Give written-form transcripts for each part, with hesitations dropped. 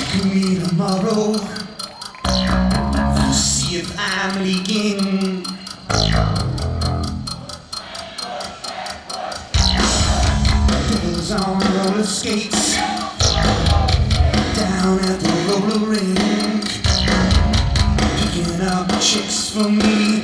Check me tomorrow. We'll see if I'm leaking. Devils on roller skates down at the roller rink, picking up chicks for me.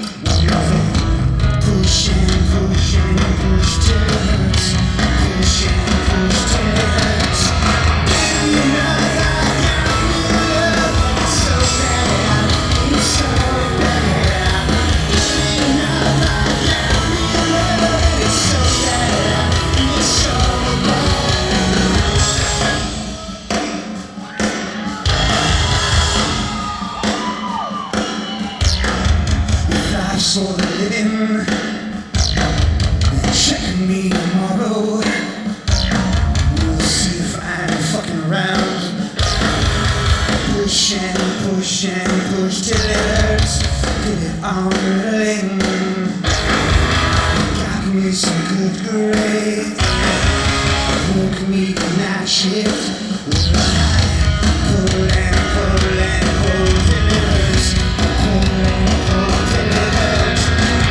Push and push and push till it hurts. Push and push till it hurts. You know that it's so bad, it's so bad. You know that it's so bad, it's so bad. Life's for the living. Check me tomorrow. We'll see if I'm fucking around. Push and push and push till it hurts. Get it on rolling. Got me some good grades. Work me night shift. Pull and pull and pull till it hurts. Pull and pull till it hurts.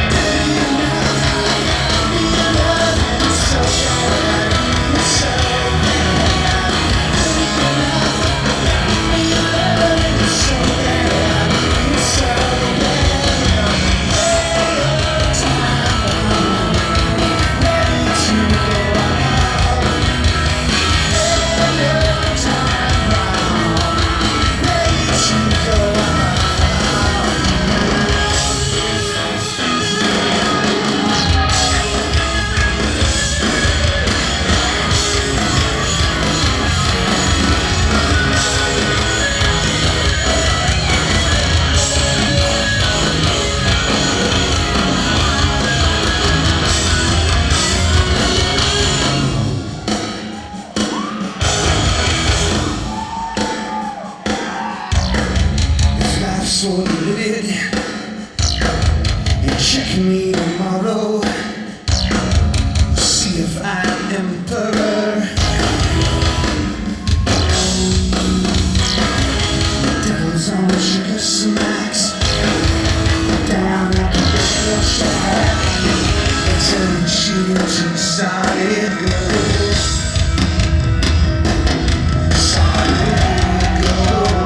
So limited. And check me tomorrow. See if I'm emperor. Devils on sugar smacks down at the radio shack. It's a shooting to solid gold. Solid gold.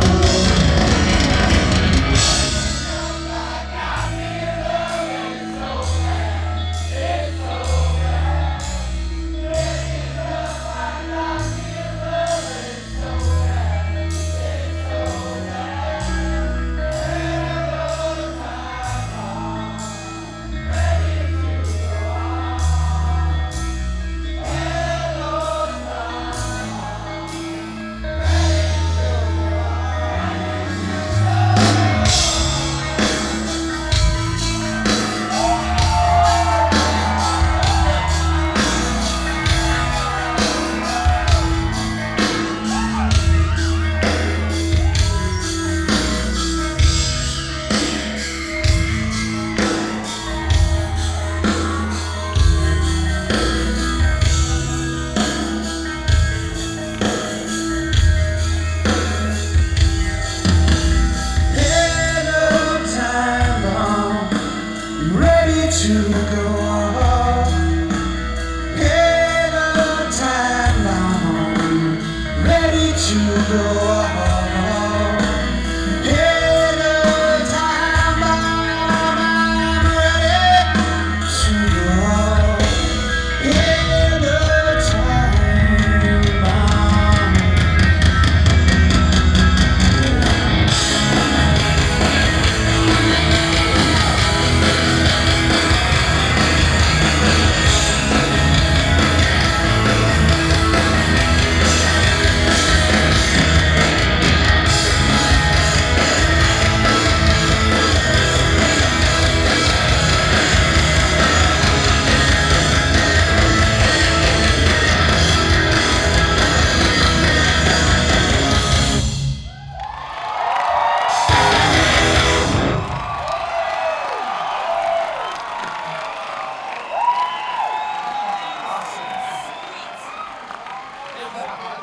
To go on, in a time long, ready to go on, in a time bomb, I'm ready to go on, in a time bomb. Awesome.